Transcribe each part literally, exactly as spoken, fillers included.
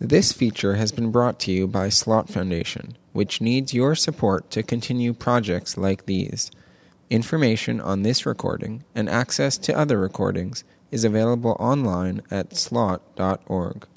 This feature has been brought to you by Slot Foundation, which needs your support to continue projects like these. Information on this recording and access to other recordings is available online at slot dot org.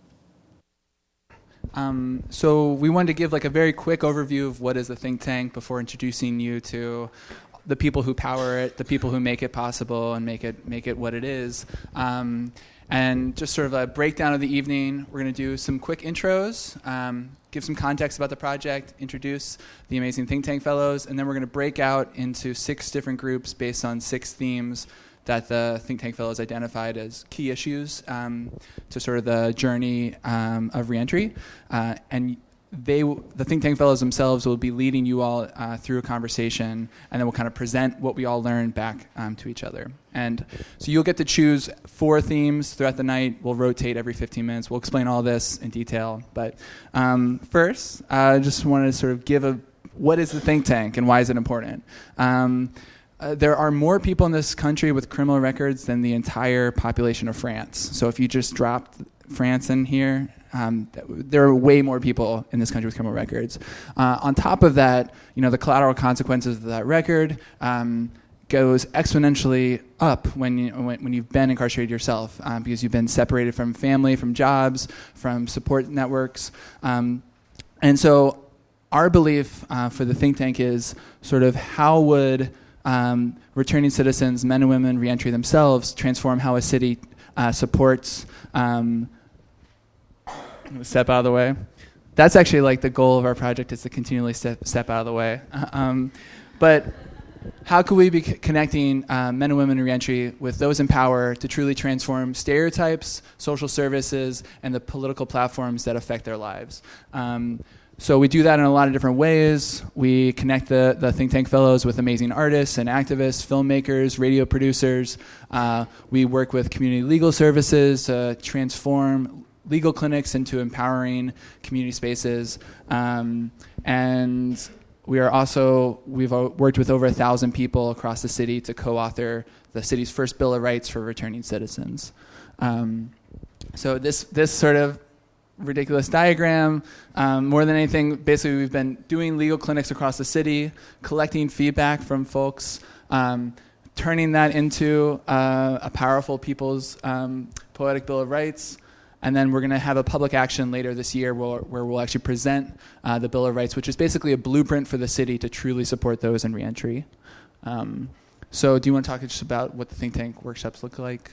Um, so we wanted to give like a very quick overview of what is a think tank before introducing you to the people who power it, the people who make it possible and make it make it what it is. Um, and just sort of a breakdown of the evening. We're going to do some quick intros, um, give some context about the project, introduce the amazing Think Tank Fellows, and then we're going to break out into six different groups based on six themes that the Think Tank Fellows identified as key issues um, to sort of the journey um, of reentry. Uh, and they, the Think Tank Fellows themselves will be leading you all uh, through a conversation, and then we'll kind of present what we all learned back um, to each other. And so you'll get to choose four themes throughout the night. We'll rotate every fifteen minutes. We'll explain all this in detail. But um, first, I uh, just wanted to sort of give a, what is the think tank and why is it important? Um, Uh, there are more people in this country with criminal records than the entire population of France. So if you just dropped France in here, um, th- there are way more people in this country with criminal records. Uh, on top of that, you know, the collateral consequences of that record um, goes exponentially up when, you, when, when you've been incarcerated yourself um, because you've been separated from family, from jobs, from support networks. Um, and so our belief uh, for the think tank is sort of how would Um, returning citizens, men and women, reentry themselves, transform how a city uh, supports. Um, I'm gonna step out of the way. That's actually like the goal of our project is to continually step, step out of the way. Um, but how could we be c- connecting uh, men and women in reentry with those in power to truly transform stereotypes, social services, and the political platforms that affect their lives? Um, So we do that in a lot of different ways. We connect the, the Think Tank Fellows with amazing artists and activists, filmmakers, radio producers. Uh, we work with community legal services to transform legal clinics into empowering community spaces. Um, and we are also, we've worked with over a thousand people across the city to co-author the city's first Bill of Rights for returning citizens. Um, so this this sort of ridiculous diagram. Um, more than anything, basically we've been doing legal clinics across the city, collecting feedback from folks, um, turning that into uh, a powerful people's um, poetic Bill of Rights, and then we're going to have a public action later this year where, where we'll actually present uh, the Bill of Rights, which is basically a blueprint for the city to truly support those in reentry. Um, so do you want to talk just about what the think tank workshops look like?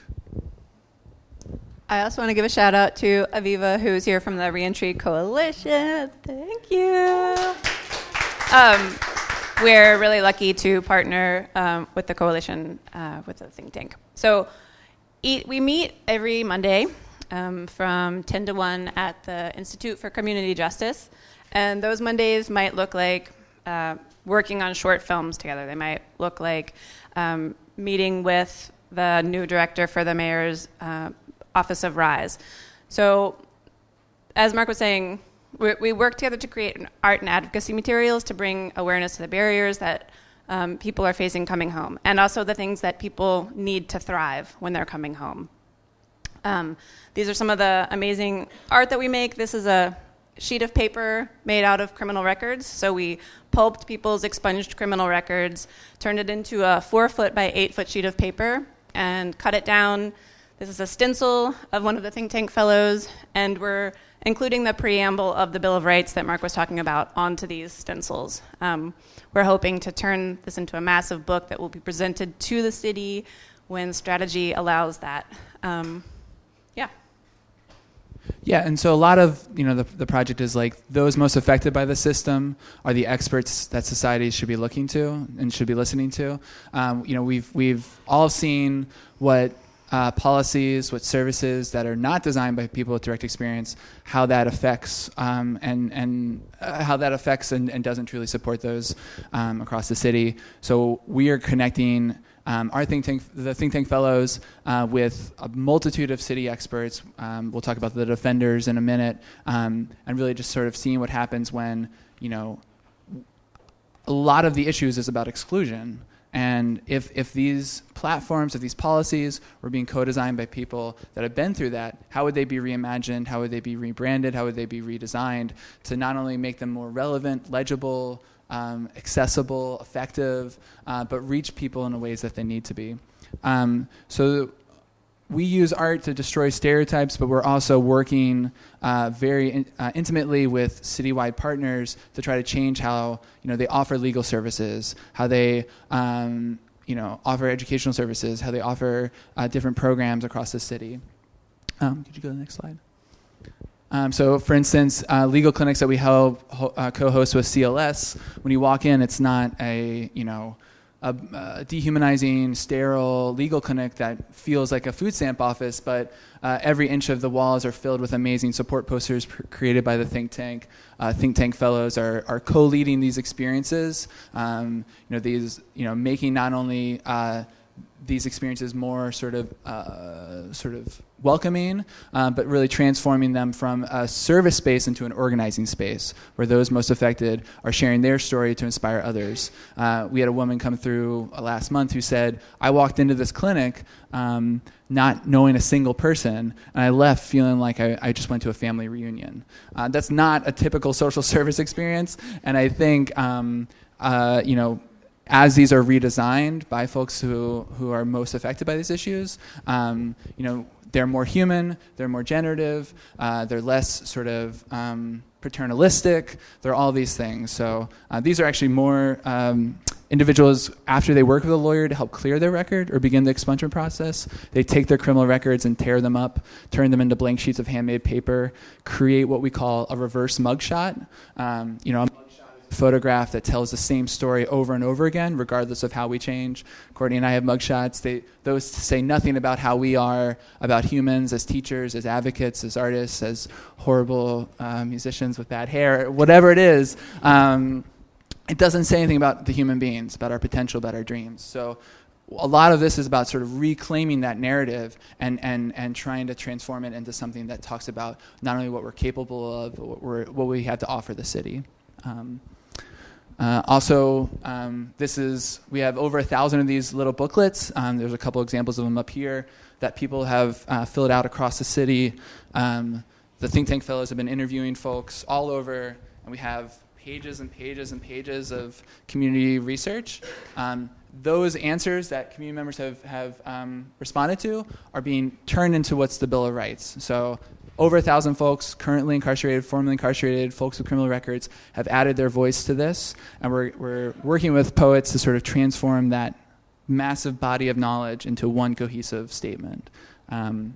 I also want to give a shout out to Aviva, who's here from the Reentry Coalition. Thank you. Um, we're really lucky to partner um, with the coalition, uh, with the think tank. So eat, we meet every Monday um, from ten to one at the Institute for Community Justice. And those Mondays might look like uh, working on short films together. They might look like um, meeting with the new director for the mayor's uh, Office of RISE. So, as Mark was saying, we, we work together to create art and advocacy materials to bring awareness to the barriers that um, people are facing coming home, and also the things that people need to thrive when they're coming home. Um, these are some of the amazing art that we make. This is a sheet of paper made out of criminal records. So we pulped people's expunged criminal records, turned it into a four foot by eight foot sheet of paper, and cut it down. This is a stencil of one of the Think Tank Fellows, and we're including the preamble of the Bill of Rights that Mark was talking about onto these stencils. Um, we're hoping to turn this into a massive book that will be presented to the city when strategy allows that. Um, yeah. Yeah, and so a lot of, you know, the, the project is like those most affected by the system are the experts that society should be looking to and should be listening to. Um, you know, we've we've all seen what Uh, policies, what services that are not designed by people with direct experience, how that affects um, and and uh, how that affects and, and doesn't truly support those um, across the city. So we are connecting um, our think tank, the Think Tank Fellows, uh, with a multitude of city experts. Um, we'll talk about the defenders in a minute, um, and really just sort of seeing what happens when, you know, a lot of the issues is about exclusion. And if if these platforms, if these policies were being co-designed by people that have been through that, how would they be reimagined? How would they be rebranded? How would they be redesigned to not only make them more relevant, legible, um, accessible, effective, uh, but reach people in the ways that they need to be? Um, so we use art to destroy stereotypes, but we're also working uh, very in, uh, intimately with citywide partners to try to change how you know they offer legal services, how they um, you know offer educational services, how they offer uh, different programs across the city. Um, could you go to the next slide? Um, so, for instance, uh, legal clinics that we help ho- uh, co-host with C L S. When you walk in, it's not a you know. A, a dehumanizing, sterile legal clinic that feels like a food stamp office, but uh, every inch of the walls are filled with amazing support posters pr- created by the think tank. Uh, think tank fellows are, are co-leading these experiences. Um, you know, these, you know, making not only uh, these experiences more sort of uh, sort of welcoming, uh, but really transforming them from a service space into an organizing space where those most affected are sharing their story to inspire others. Uh, we had a woman come through uh, last month who said, I walked into this clinic um, not knowing a single person, and I left feeling like I, I just went to a family reunion. Uh, that's not a typical social service experience, and I think, um, uh, you know, as these are redesigned by folks who, who are most affected by these issues, um, you know, they're more human, they're more generative, uh, they're less sort of um, paternalistic, they're all these things. So uh, these are actually more um, individuals, after they work with a lawyer to help clear their record or begin the expungement process, they take their criminal records and tear them up, turn them into blank sheets of handmade paper, create what we call a reverse mugshot. Um, you know, a photograph that tells the same story over and over again, regardless of how we change. Courtney and I have mugshots. They, those say nothing about how we are, about humans as teachers, as advocates, as artists, as horrible uh, musicians with bad hair, whatever it is. Um, it doesn't say anything about the human beings, about our potential, about our dreams. So a lot of this is about sort of reclaiming that narrative and, and, and trying to transform it into something that talks about not only what we're capable of, but what, we're, what we have to offer the city. Um, Uh, also, um, this is, we have over a thousand of these little booklets. Um, there's a couple examples of them up here that people have uh, filled out across the city. Um, the think tank fellows have been interviewing folks all over, and we have pages and pages and pages of community research. Um, those answers that community members have, have um, responded to are being turned into what's the Bill of Rights. So over a thousand folks currently incarcerated, formerly incarcerated, folks with criminal records have added their voice to this, and we're we're working with poets to sort of transform that massive body of knowledge into one cohesive statement. Um,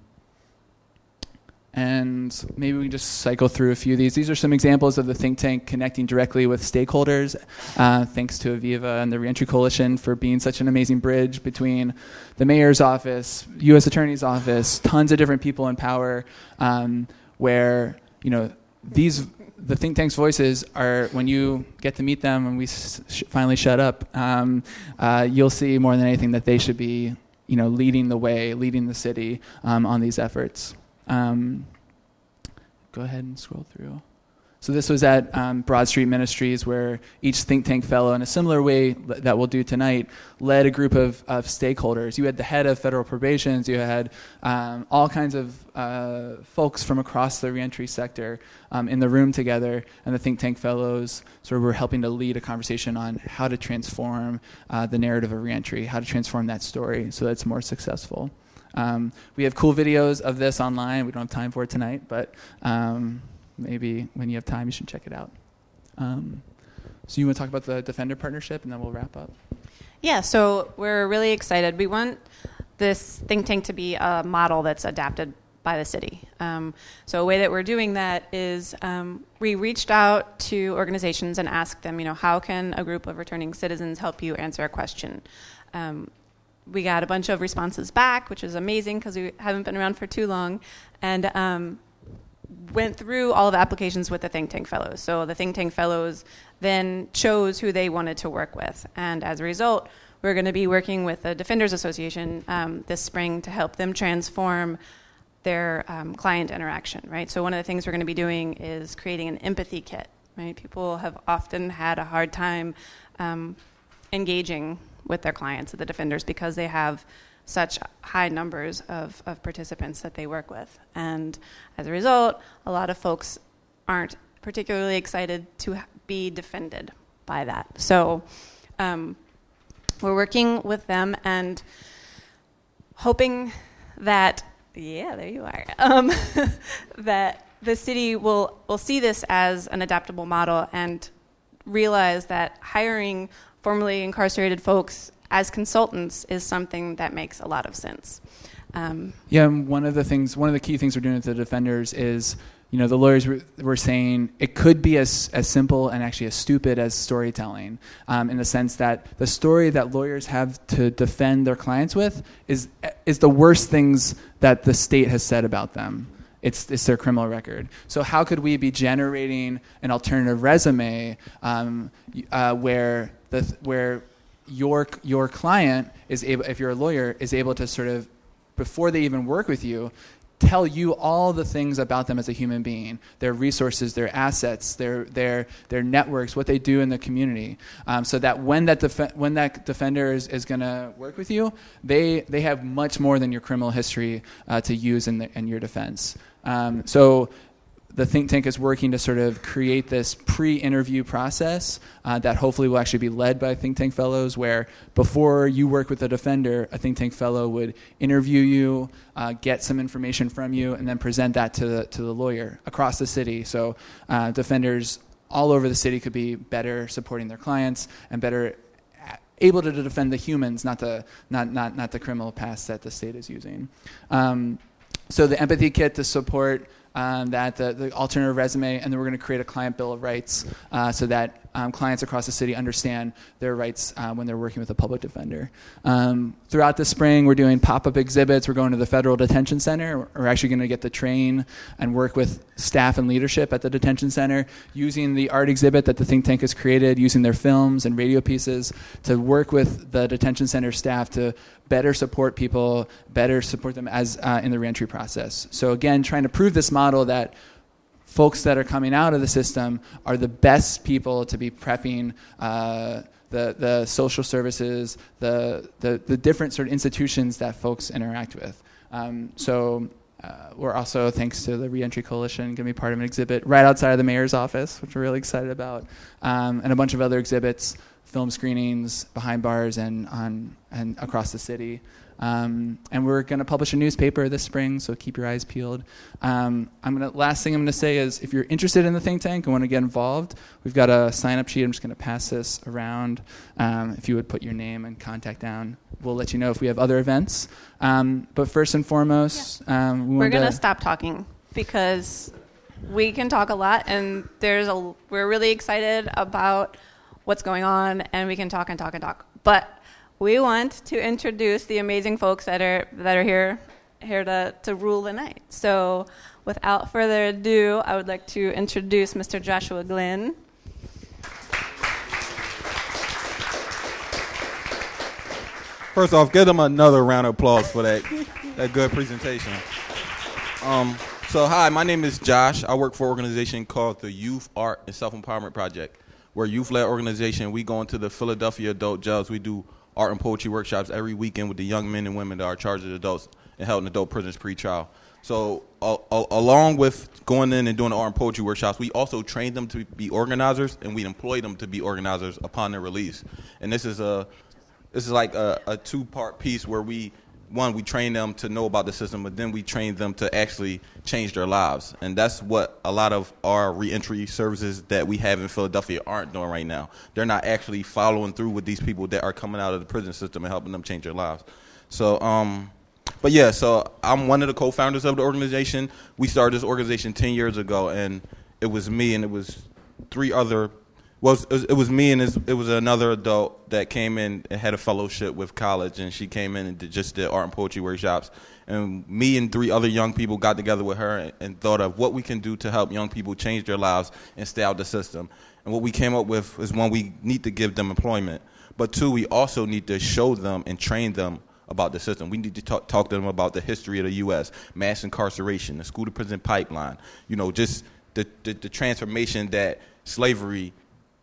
and maybe we can just cycle through a few of these. These are some examples of the think tank connecting directly with stakeholders. Uh, thanks to Aviva and the Reentry Coalition for being such an amazing bridge between the mayor's office, U S Attorney's office, tons of different people in power, um, where you know these the think tank's voices are, when you get to meet them and we sh- finally shut up, um, uh, you'll see more than anything that they should be you know leading the way, leading the city um, on these efforts. Um, go ahead and scroll through. So this was at um, Broad Street Ministries, where each think tank fellow, in a similar way that we'll do tonight, led a group of, of stakeholders. You had the head of federal probations, you had um, all kinds of uh, folks from across the reentry sector um, in the room together, and the think tank fellows sort of were helping to lead a conversation on how to transform uh, the narrative of reentry, how to transform that story so that it's more successful. Um, we have cool videos of this online. We don't have time for it tonight, but um, maybe when you have time, you should check it out. Um, so you want to talk about the Defender partnership, and then we'll wrap up? Yeah, so we're really excited. We want this think tank to be a model that's adapted by the city. Um, so a way that we're doing that is um, we reached out to organizations and asked them, you know, how can a group of returning citizens help you answer a question? Um, We got a bunch of responses back, which is amazing because we haven't been around for too long, and um, went through all of the applications with the think tank fellows. So the think tank fellows then chose who they wanted to work with, and as a result, we're going to be working with the Defenders Association um, this spring to help them transform their um, client interaction, right? So one of the things we're going to be doing is creating an empathy kit, right? People have often had a hard time um, engaging with their clients, the defenders, because they have such high numbers of, of participants that they work with. And as a result, a lot of folks aren't particularly excited to be defended by that. So um, we're working with them and hoping that, yeah, there you are, um, that the city will, will see this as an adaptable model and realize that hiring formerly incarcerated folks as consultants is something that makes a lot of sense. Um, yeah, one of the things, one of the key things we're doing with the defenders is, you know, the lawyers were, were saying it could be as as simple and actually as stupid as storytelling, um, in the sense that the story that lawyers have to defend their clients with is is the worst things that the state has said about them. It's it's their criminal record. So how could we be generating an alternative resume um, uh, where the where your your client is able, if you're a lawyer, is able to sort of, before they even work with you, tell you all the things about them as a human being, their resources, their assets, their their their networks, what they do in the community, um, so that when that def- when that defender is, is going to work with you, they they have much more than your criminal history uh, to use in, the, in your defense. Um, so the think tank is working to sort of create this pre-interview process uh, that hopefully will actually be led by think tank fellows, where before you work with a defender, a think tank fellow would interview you, uh, get some information from you, and then present that to the, to the lawyer across the city. So uh, defenders all over the city could be better supporting their clients and better able to defend the humans, not the not not not the criminal past that the state is using. Um, so the empathy kit to support Um, that the, the alternative resume, and then we're going to create a client bill of rights uh, so that um, clients across the city understand their rights uh, when they're working with a public defender. Um, throughout the spring, we're doing pop-up exhibits. We're going to the Federal Detention Center. We're actually going to get to train and work with staff and leadership at the detention center, using the art exhibit that the think tank has created, using their films and radio pieces to work with the detention center staff to better support people, better support them as uh, in the reentry process. So again, trying to prove this model that folks that are coming out of the system are the best people to be prepping uh, the the social services, the, the the different sort of institutions that folks interact with. Um, so uh, we're also, thanks to the Reentry Coalition, going to be part of an exhibit right outside of the mayor's office, which we're really excited about, um, and a bunch of other exhibits, film screenings behind bars and on and across the city. Um, and we're going to publish a newspaper this spring, so keep your eyes peeled. Um, I'm gonna last thing I'm going to say is, if you're interested in the think tank and want to get involved, we've got a sign-up sheet. I'm just going to pass this around. Um, if you would put your name and contact down, we'll let you know if we have other events. Um, but first and foremost, yeah. um, we we're going to to stop talking because we can talk a lot, and there's a we're really excited about what's going on, and we can talk and talk and talk. But we want to introduce the amazing folks that are that are here here to, to rule the night. So without further ado, I would like to introduce Mister Joshua Glynn. First off, give them another round of applause for that that good presentation. Um, so hi, my name is Josh. I work for an organization called the Youth Art and Self-Empowerment Project. We're a youth-led organization. We go into the Philadelphia adult jails. We do art and poetry workshops every weekend with the young men and women that are charged as adults and held in adult prisons pre-trial. So uh, uh, along with going in and doing the art and poetry workshops, we also train them to be organizers, and we employ them to be organizers upon their release. And this is a this is like a, a two-part piece where we, one, we train them to know about the system, but then we train them to actually change their lives. And that's what a lot of our reentry services that we have in Philadelphia aren't doing right now. They're not actually following through with these people that are coming out of the prison system and helping them change their lives. So, um, but yeah, so I'm one of the co-founders of the organization. We started this organization ten years ago, and it was me and it was three other Well, it was, it was me and it was another adult that came in and had a fellowship with college, and she came in and did, just did art and poetry workshops. And me and three other young people got together with her and, and thought of what we can do to help young people change their lives and stay out of the system. And what we came up with is, one, we need to give them employment. But two, we also need to show them and train them about the system. We need to talk, talk to them about the history of the U S, mass incarceration, the school-to-prison pipeline, you know, just the, the, the transformation that slavery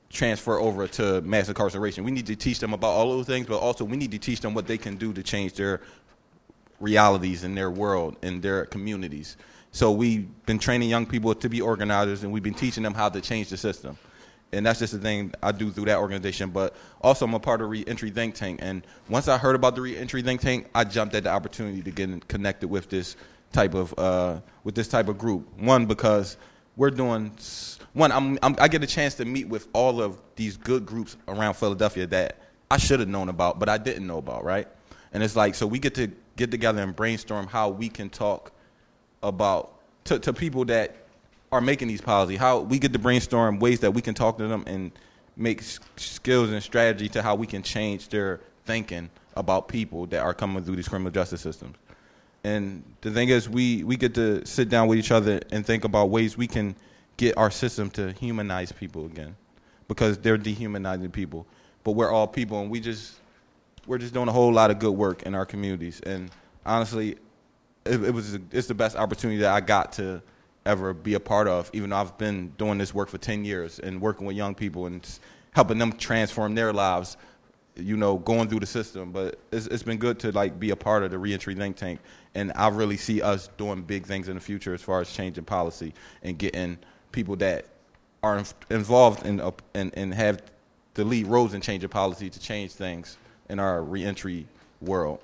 transfer over to mass incarceration. We need to teach them about all those things, but also we need to teach them what they can do to change their realities in their world, in their communities. So we've been training young people to be organizers, and we've been teaching them how to change the system. And that's just the thing I do through that organization. But also I'm a part of Reentry Think Tank. And once I heard about the Reentry Think Tank, I jumped at the opportunity to get connected with this type of uh, with this type of group. One, because we're doing one. I'm, I'm, I get a chance to meet with all of these good groups around Philadelphia that I should have known about, but I didn't know about, right? And it's like, so we get to get together and brainstorm how we can talk about to, to people that are making these policies, how we get to brainstorm ways that we can talk to them and make skills and strategy to how we can change their thinking about people that are coming through these criminal justice systems. And the thing is, we, we get to sit down with each other and think about ways we can get our system to humanize people again, because they're dehumanizing people. But we're all people, and we just we're just doing a whole lot of good work in our communities. And honestly, it, it was it's the best opportunity that I got to ever be a part of, even though I've been doing this work for ten years and working with young people and helping them transform their lives, you know, going through the system. But it's, it's been good to like be a part of the Reentry Think Tank, and I really see us doing big things in the future as far as changing policy and getting people that are involved in and and have the lead roles in changing policy to change things in our reentry world.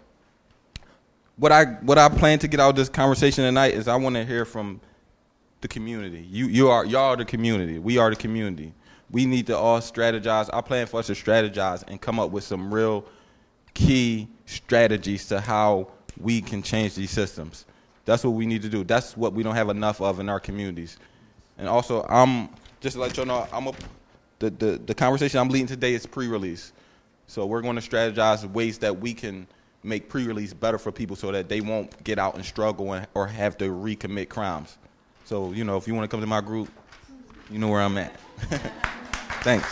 What I what I plan to get out of this conversation tonight is I want to hear from the community. You you are y'all are the community. We are the community. We need to all strategize. I plan for us to strategize and come up with some real key strategies to how we can change these systems. That's what we need to do. That's what we don't have enough of in our communities. And also, I'm just to let y'all know, I'm a, the, the the conversation I'm leading today is pre-release. So we're going to strategize ways that we can make pre-release better for people so that they won't get out and struggle and, or have to recommit crimes. So, you know, if you want to come to my group, you know where I'm at. Thanks.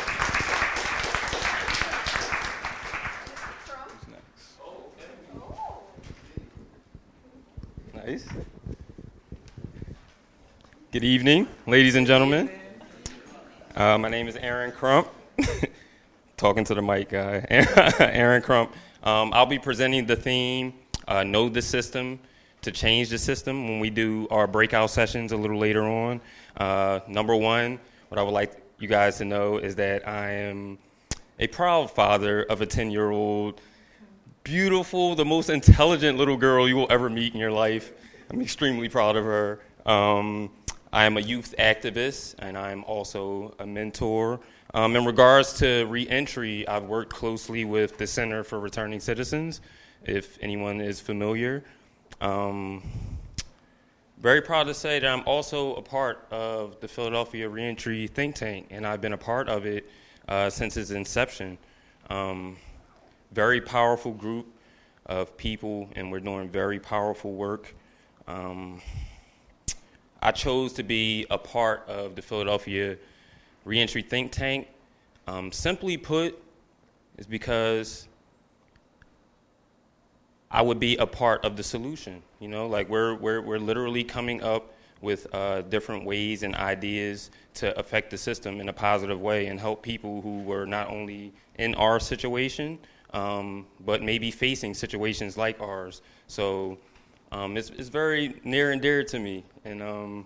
Nice. Good evening, ladies and gentlemen. Uh, my name is Aaron Crump. Talking to the mic guy. Aaron Crump. Um, I'll be presenting the theme, uh, Know the System, to change the system when we do our breakout sessions a little later on. Uh, number one, what I would like you guys to know is that I am a proud father of a ten-year-old, beautiful, the most intelligent little girl you will ever meet in your life. I'm extremely proud of her. Um, I am a youth activist, and I'm also a mentor. Um, in regards to reentry, I've worked closely with the Center for Returning Citizens, if anyone is familiar. Um, very proud to say that I'm also a part of the Philadelphia Reentry Think Tank, and I've been a part of it uh, since its inception. Um, very powerful group of people, and we're doing very powerful work. Um, I chose to be a part of the Philadelphia Reentry Think Tank. Um, simply put, is because I would be a part of the solution. You know, like we're we're we're literally coming up with uh, different ways and ideas to affect the system in a positive way and help people who were not only in our situation, um, but maybe facing situations like ours. So um, it's it's very near and dear to me. And um,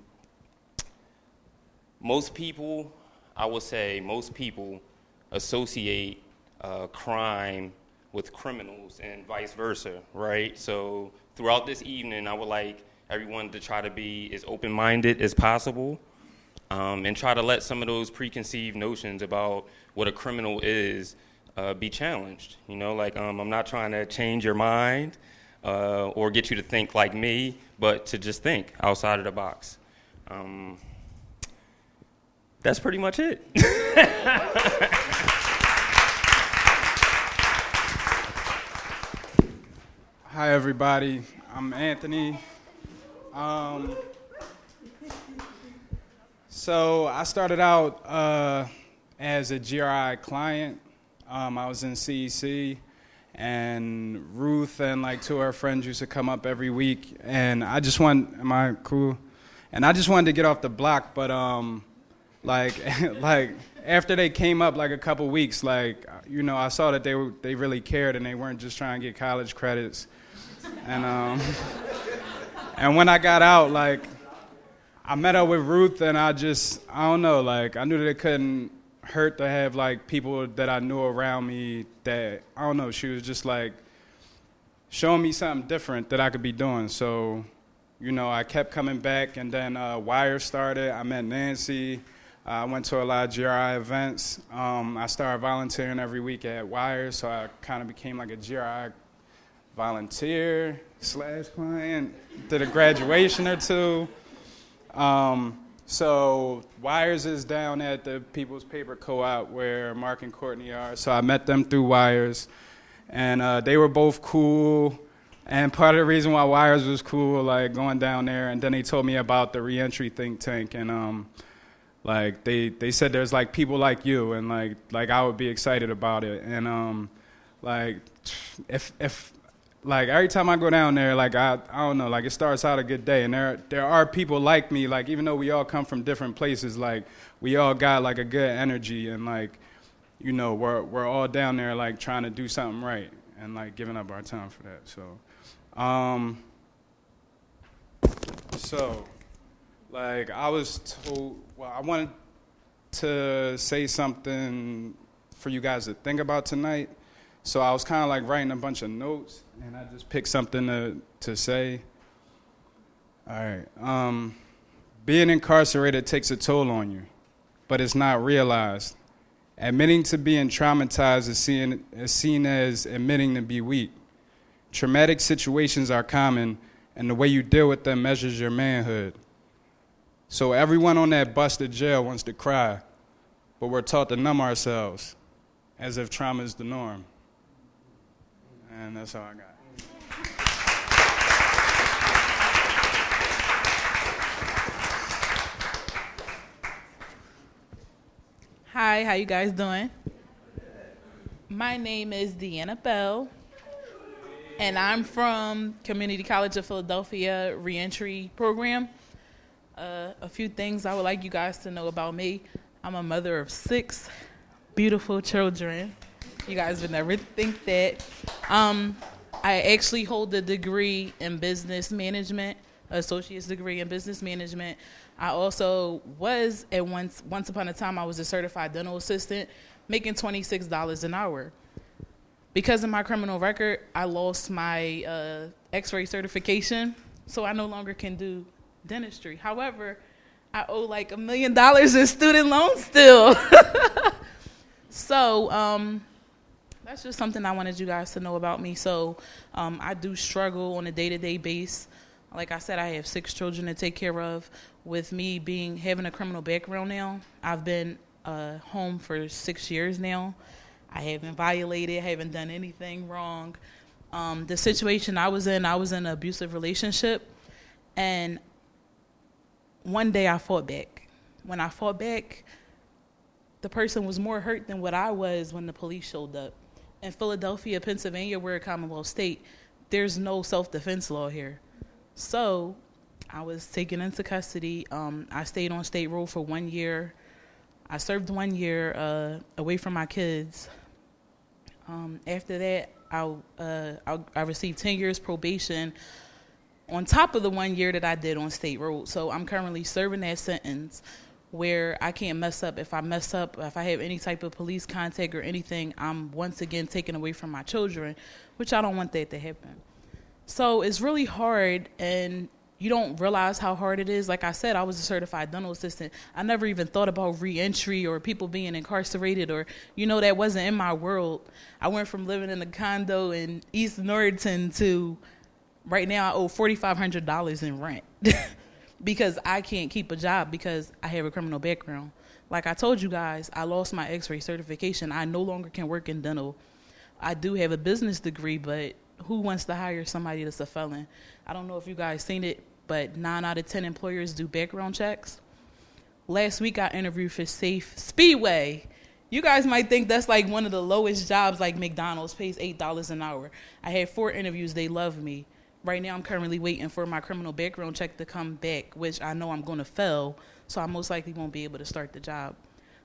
most people, I would say, most people associate uh, crime with criminals and vice versa, right? So throughout this evening, I would like everyone to try to be as open-minded as possible um, and try to let some of those preconceived notions about what a criminal is uh, be challenged. You know, like um, I'm not trying to change your mind uh, or get you to think like me, but to just think outside of the box. Um, that's pretty much it. Hi, everybody. I'm Anthony. Um, so I started out uh, as a G R I client. Um, I was in C E C, and Ruth and like two of her friends used to come up every week. And I just want, am I cool? And I just wanted to get off the block, but um, like, like after they came up like a couple weeks, like, you know, I saw that they were, they really cared and they weren't just trying to get college credits. And um, and when I got out, like, I met up with Ruth and I just, I don't know, like, I knew that it couldn't hurt to have, like, people that I knew around me that, I don't know, she was just, like, showing me something different that I could be doing. So, you know, I kept coming back, and then uh, Wire started. I met Nancy. Uh, I went to a lot of G R I events. Um, I started volunteering every week at Wire, so I kind of became like a G R I volunteer slash client. Did a graduation or two. Um, so Wires is down at the People's Paper Co-op where Mark and Courtney are. So I met them through Wires, and uh, they were both cool. And part of the reason why Wires was cool, like going down there, and then they told me about the reentry think tank, and um, like they, they said there's like people like you, and like like I would be excited about it. And um, like if if like every time I go down there, like I I don't know, like it starts out a good day, and there there are people like me, like even though we all come from different places, like we all got like a good energy, and like you know we're we're all down there like trying to do something right, and like giving up our time for that. So. Um, so, like, I was told, well, I wanted to say something for you guys to think about tonight. So I was kind of like writing a bunch of notes, and I just picked something to, to say. All right. Um, being incarcerated takes a toll on you, but it's not realized. Admitting to being traumatized is seen, is seen as admitting to be weak. Traumatic situations are common, and the way you deal with them measures your manhood. So everyone on that bus to jail wants to cry, but we're taught to numb ourselves as if trauma is the norm. And that's all I got. Hi, how you guys doing? My name is Deanna Bell. And I'm from Community College of Philadelphia Reentry Program. Uh, a few things I would like you guys to know about me. I'm a mother of six beautiful children. You guys would never think that. Um, I actually hold a degree in business management, associate's degree in business management. I also was, at once, once upon a time, I was a certified dental assistant, making twenty-six dollars an hour. Because of my criminal record, I lost my uh, x-ray certification, so I no longer can do dentistry. However, I owe like a million dollars in student loans still. So um, that's just something I wanted you guys to know about me. So um, I do struggle on a day-to-day basis. Like I said, I have six children to take care of. With me being having a criminal background now, I've been uh, home for six years now. I haven't violated, haven't done anything wrong. Um, the situation I was in, I was in an abusive relationship. And one day I fought back. When I fought back, the person was more hurt than what I was when the police showed up. In Philadelphia, Pennsylvania, we're a Commonwealth state. There's no self-defense law here. So I was taken into custody. Um, I stayed on state road for one year. I served one year uh, away from my kids. Um, after that, I, uh, I, I received ten years probation on top of the one year that I did on state road. So I'm currently serving that sentence where I can't mess up. If I mess up, if I have any type of police contact or anything, I'm once again taken away from my children, which I don't want that to happen. So it's really hard, and you don't realize how hard it is. Like I said, I was a certified dental assistant. I never even thought about reentry or people being incarcerated, or, you know, that wasn't in my world. I went from living in a condo in East Norriton to right now I owe four thousand five hundred dollars in rent because I can't keep a job because I have a criminal background. Like I told you guys, I lost my x-ray certification. I no longer can work in dental. I do have a business degree, but who wants to hire somebody that's a felon? I don't know if you guys seen it, but nine out of ten employers do background checks. Last week I interviewed for Safe Speedway. You guys might think that's like one of the lowest jobs, like McDonald's pays eight dollars an hour. I had four interviews. They love me. Right now I'm currently waiting for my criminal background check to come back, which I know I'm going to fail, so I most likely won't be able to start the job.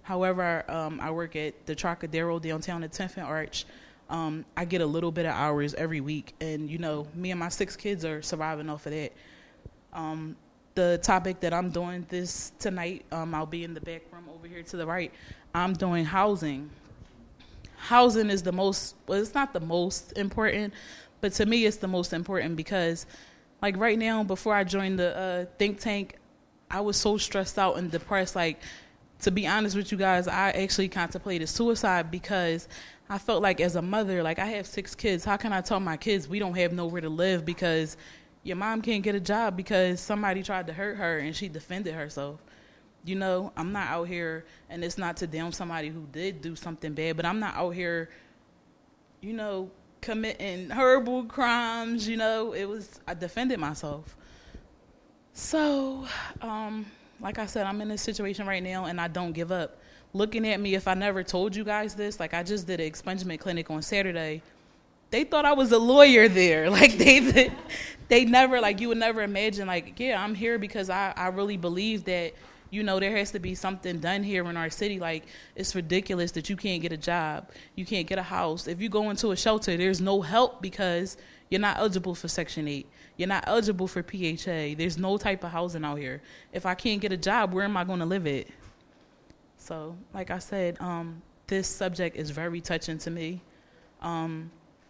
However, um, I work at the Trocadero downtown at tenth and Arch. Um, I get a little bit of hours every week, and, you know, me and my six kids are surviving off of that. Um, the topic that I'm doing this tonight, um, I'll be in the back room over here to the right. I'm doing housing. Housing is the most, well, it's not the most important, but to me it's the most important because, like right now, before I joined the uh, think tank, I was so stressed out and depressed. Like, to be honest with you guys, I actually contemplated suicide because I felt like as a mother, like I have six kids. How can I tell my kids we don't have nowhere to live because your mom can't get a job because somebody tried to hurt her and she defended herself? You know, I'm not out here, and it's not to damn somebody who did do something bad, but I'm not out here, you know, committing horrible crimes. You know, it was, I defended myself. So, um, like I said, I'm in this situation right now, and I don't give up. Looking at me, if I never told you guys this, like I just did an expungement clinic on Saturday. They thought I was a lawyer there. Like they, they never, like you would never imagine, like, yeah, I'm here because I, I really believe that, you know, there has to be something done here in our city. Like, it's ridiculous that you can't get a job. You can't get a house. If you go into a shelter, there's no help because you're not eligible for Section eight. You're not eligible for P H A. There's no type of housing out here. If I can't get a job, where am I going to live at? So, like I said, um, this subject is very touching to me. Um,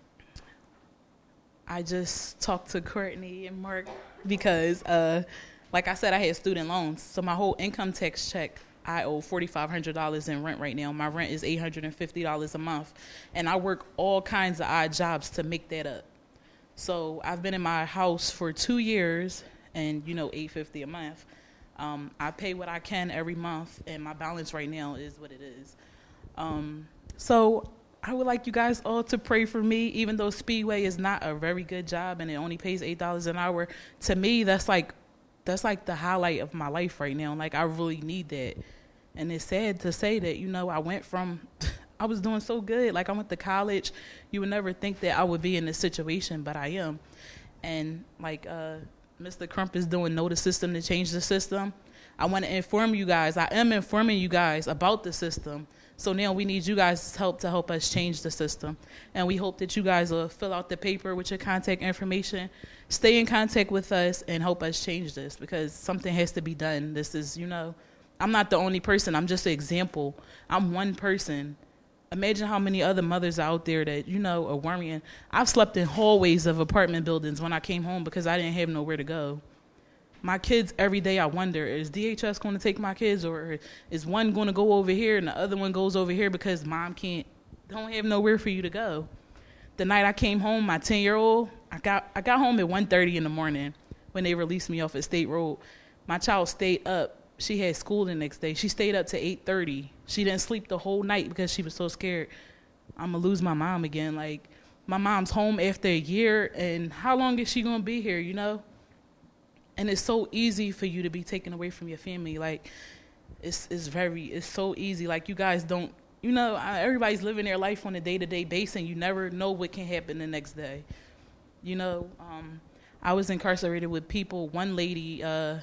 I just talked to Courtney and Mark because, uh, like I said, I had student loans. So my whole income tax check, I owe four thousand five hundred dollars in rent right now. My rent is eight hundred fifty dollars a month. And I work all kinds of odd jobs to make that up. So I've been in my house for two years and, you know, eight hundred fifty dollars a month. Um, I pay what I can every month, and my balance right now is what it is. Um, so I would like you guys all to pray for me, even though Speedway is not a very good job and it only pays eight dollars an hour. To me, that's like that's like the highlight of my life right now. Like, I really need that. And it's sad to say that, you know, I went from, I was doing so good. Like, I went to college. You would never think that I would be in this situation, but I am. And, like, uh, Mister Crump is doing Know the System to Change the System. I want to inform you guys. I am informing you guys about the system. So now we need you guys' help to help us change the system. And we hope that you guys will fill out the paper with your contact information, stay in contact with us, and help us change this because something has to be done. This is, you know, I'm not the only person. I'm just an example. I'm one person. Imagine how many other mothers out there that, you know, are worrying. I've slept in hallways of apartment buildings when I came home because I didn't have nowhere to go. My kids, every day I wonder, is D H S going to take my kids, or is one going to go over here and the other one goes over here because mom can't, don't have nowhere for you to go. The night I came home, my ten-year-old, I got I got home at one thirty in the morning when they released me off at State Road. My child stayed up. She had school the next day. She stayed up to eight thirty. She didn't sleep the whole night because she was so scared. I'm going to lose my mom again. Like, my mom's home after a year, and how long is she going to be here, you know? And it's so easy for you to be taken away from your family. Like, it's it's very, it's so easy. Like, you guys don't, you know, everybody's living their life on a day-to-day basis, and you never know what can happen the next day. You know, um, I was incarcerated with people. One lady, uh,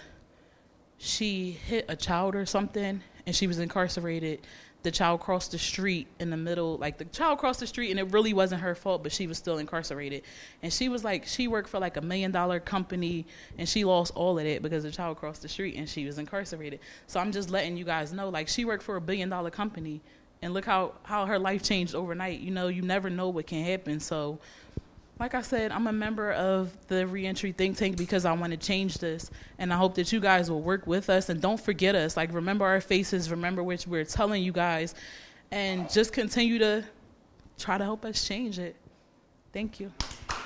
she hit a child or something, and she was incarcerated. The child crossed the street in the middle, like the child crossed the street, and it really wasn't her fault, but she was still incarcerated. And she was like, she worked for like a million dollar company, and she lost all of that because the child crossed the street and she was incarcerated. So I'm just letting you guys know, like, she worked for a billion dollar company, and look how, how her life changed overnight. You know, you never know what can happen. So, like I said, I'm a member of the Reentry Think Tank because I want to change this, and I hope that you guys will work with us, and don't forget us. Like, remember our faces, remember which we're telling you guys, and just continue to try to help us change it. Thank you.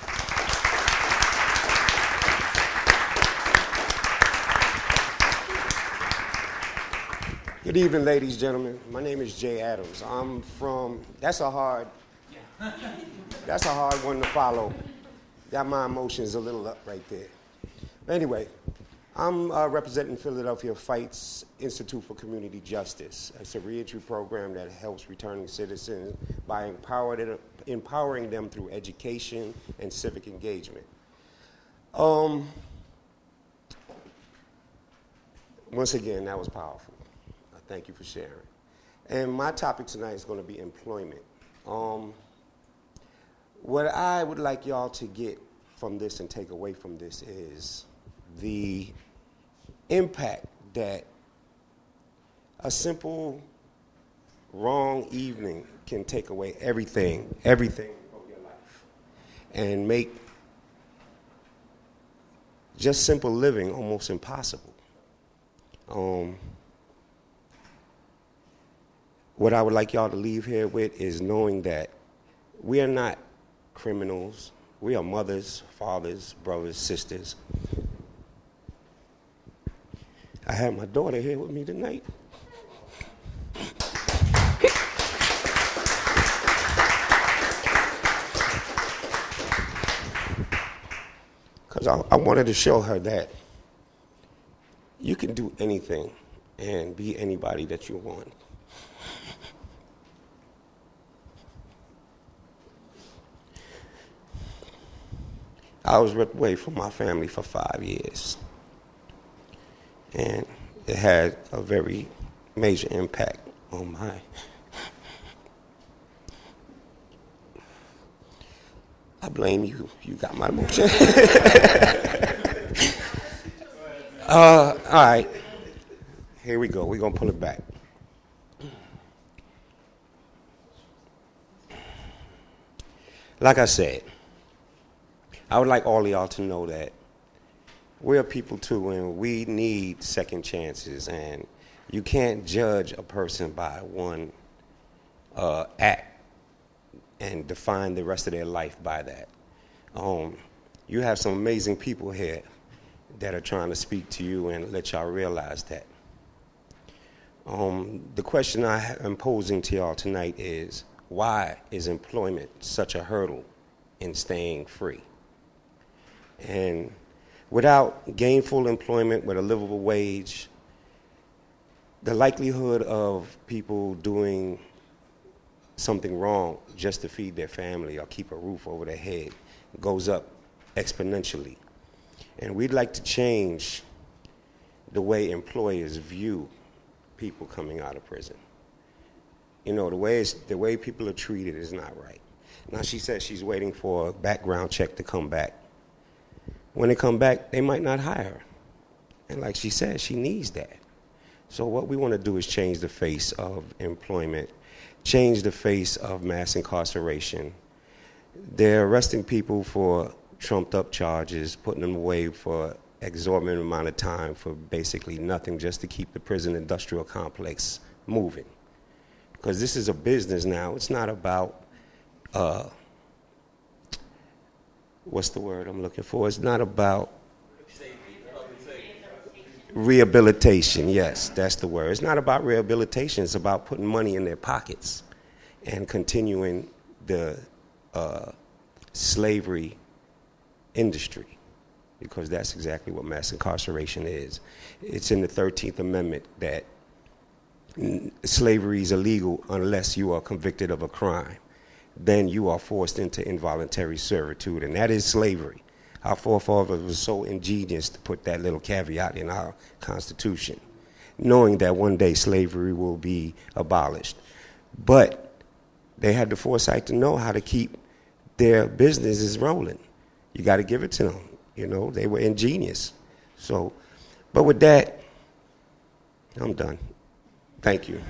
Good evening, ladies and gentlemen. My name is Jay Adams. I'm from, that's a hard, that's a hard one to follow. Got my emotions a little up right there. But anyway, I'm uh, representing Philadelphia Fights Institute for Community Justice. It's a reentry program that helps returning citizens by empowered, empowering them through education and civic engagement. Um, once again, that was powerful. Thank you for sharing. And my topic tonight is going to be employment. Um, what I would like y'all to get from this and take away from this is the impact that a simple wrong evening can take away everything, everything from your life, and make just simple living almost impossible. Um, what I would like y'all to leave here with is knowing that we are not criminals. We are mothers, fathers, brothers, sisters. I have my daughter here with me tonight. Because I, I wanted to show her that you can do anything and be anybody that you want. I was ripped away from my family for five years. And it had a very major impact on my I blame you. You got my emotion. uh, all right. Here we go. We're going to pull it back. Like I said, I would like all of y'all to know that we're people too, and we need second chances. And you can't judge a person by one uh, act and define the rest of their life by that. Um, you have some amazing people here that are trying to speak to you and let y'all realize that. Um, the question I am posing to y'all tonight is, why is employment such a hurdle in staying free? And without gainful employment with a livable wage, the likelihood of people doing something wrong just to feed their family or keep a roof over their head goes up exponentially. And we'd like to change the way employers view people coming out of prison. You know, the way it's, the way people are treated is not right. Now, she says she's waiting for a background check to come back. When they come back, they might not hire her. And like she said, she needs that. So what we want to do is change the face of employment, change the face of mass incarceration. They're arresting people for trumped-up charges, putting them away for exorbitant amount of time for basically nothing, just to keep the prison industrial complex moving. Because this is a business now. It's not about, uh, what's the word I'm looking for? It's not about rehabilitation. Yes, that's the word. It's not about rehabilitation. It's about putting money in their pockets and continuing the uh, slavery industry, because that's exactly what mass incarceration is. It's in the thirteenth Amendment that slavery is illegal unless you are convicted of a crime. Then you are forced into involuntary servitude, and that is slavery. Our forefathers were so ingenious to put that little caveat in our Constitution, knowing that one day slavery will be abolished. But they had the foresight to know how to keep their businesses rolling. You got to give it to them. You know, they were ingenious. So, but with that, I'm done. Thank you.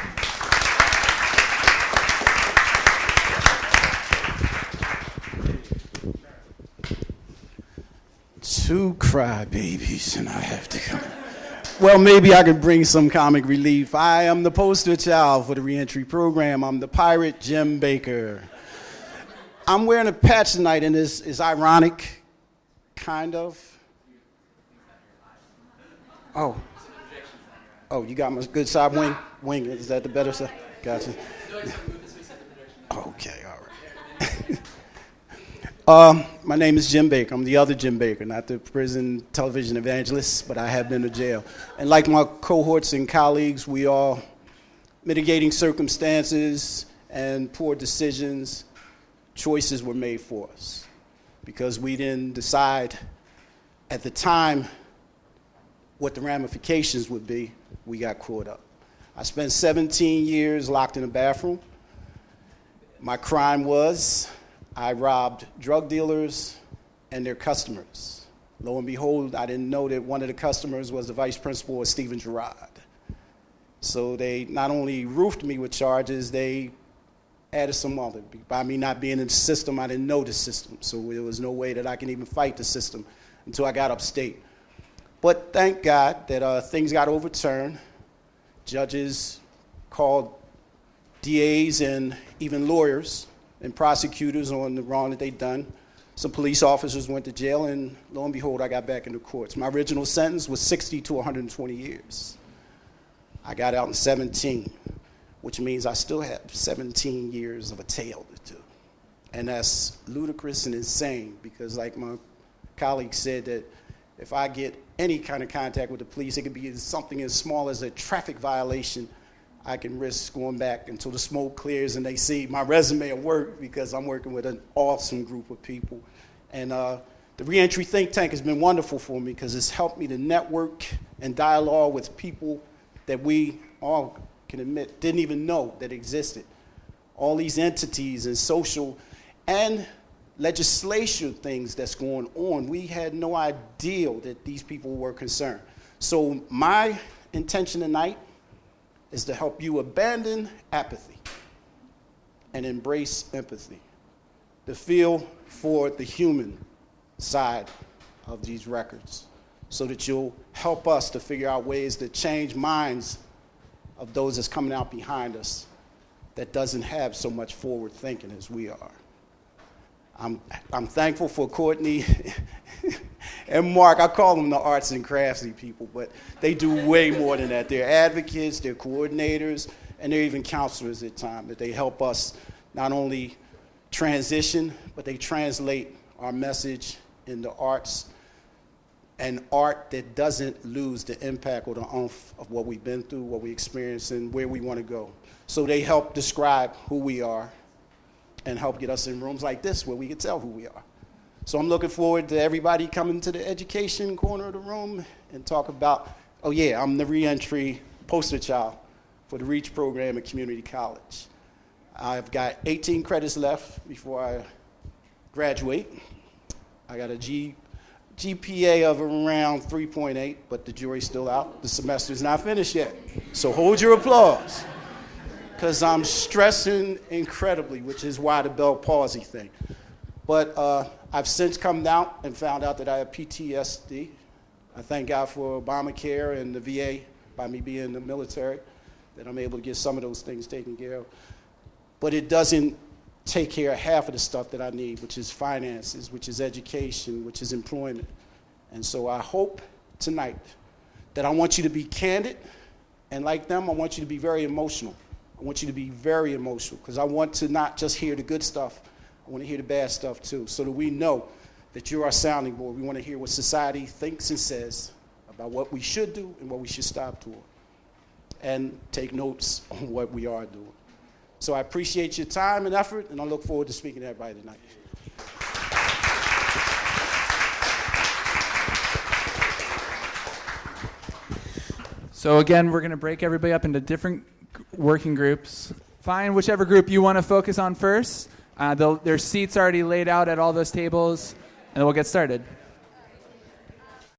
Two crybabies, and I have to come. Well, maybe I could bring some comic relief. I am the poster child for the reentry program. I'm the pirate Jim Baker. I'm wearing a patch tonight, and it's, it's ironic, kind of. Oh. Oh, you got my good side wing? Wing, is that the better side? Gotcha. Okay, all right. uh, my name is Jim Baker. I'm the other Jim Baker, not the prison television evangelist, but I have been to jail. And like my cohorts and colleagues, we are mitigating circumstances and poor decisions. Choices were made for us because we didn't decide at the time what the ramifications would be. We got caught up. I spent seventeen years locked in a bathroom. My crime was I robbed drug dealers and their customers. Lo and behold, I didn't know that one of the customers was the vice principal of Stephen Girard. So they not only roofed me with charges, they added some other. By me not being in the system, I didn't know the system. So there was no way that I can even fight the system until I got upstate. But thank God that uh, things got overturned. Judges called D As and even lawyers and prosecutors on the wrong that they'd done. Some police officers went to jail, and lo and behold, I got back in the courts. My original sentence was sixty to one hundred twenty years. I got out in seventeen, which means I still have seventeen years of a tale to do. And that's ludicrous and insane because, like my colleague said, that if I get any kind of contact with the police, it could be something as small as a traffic violation. I can risk going back until the smoke clears and they see my resume at work because I'm working with an awesome group of people. And uh, the Reentry Think Tank has been wonderful for me because it's helped me to network and dialogue with people that we all can admit didn't even know that existed. All these entities and social and legislation things that's going on, we had no idea that these people were concerned. So my intention tonight is to help you abandon apathy and embrace empathy, to feel for the human side of these records so that you'll help us to figure out ways to change minds of those that's coming out behind us that doesn't have so much forward thinking as we are. I'm, I'm thankful for Courtney and Mark. I call them the arts and craftsy people, but they do way more than that. They're advocates, they're coordinators, and they're even counselors at times. That they help us not only transition, but they translate our message into arts, and art that doesn't lose the impact or the oomph of what we've been through, what we experienced, and where we want to go. So they help describe who we are and help get us in rooms like this where we can tell who we are. So I'm looking forward to everybody coming to the education corner of the room and talk about, oh yeah, I'm the reentry poster child for the REACH program at community college. I've got eighteen credits left before I graduate. I got a G, G P A of around three point eight, but the jury's still out. The semester's not finished yet. So hold your applause, because I'm stressing incredibly, which is why the Bell palsy thing. But uh, I've since come out and found out that I have P T S D. I thank God for Obamacare and the V A, by me being in the military, that I'm able to get some of those things taken care of. But it doesn't take care of half of the stuff that I need, which is finances, which is education, which is employment. And so I hope tonight that I want you to be candid, and like them, I want you to be very emotional. I want you to be very emotional, because I want to not just hear the good stuff, I want to hear the bad stuff too, so that we know that you're our sounding board. We want to hear what society thinks and says about what we should do and what we should stop doing, and take notes on what we are doing. So I appreciate your time and effort, and I look forward to speaking to everybody tonight. So again, we're going to break everybody up into different working groups. Find whichever group you want to focus on first. Uh, there's seats already laid out at all those tables, and we'll get started.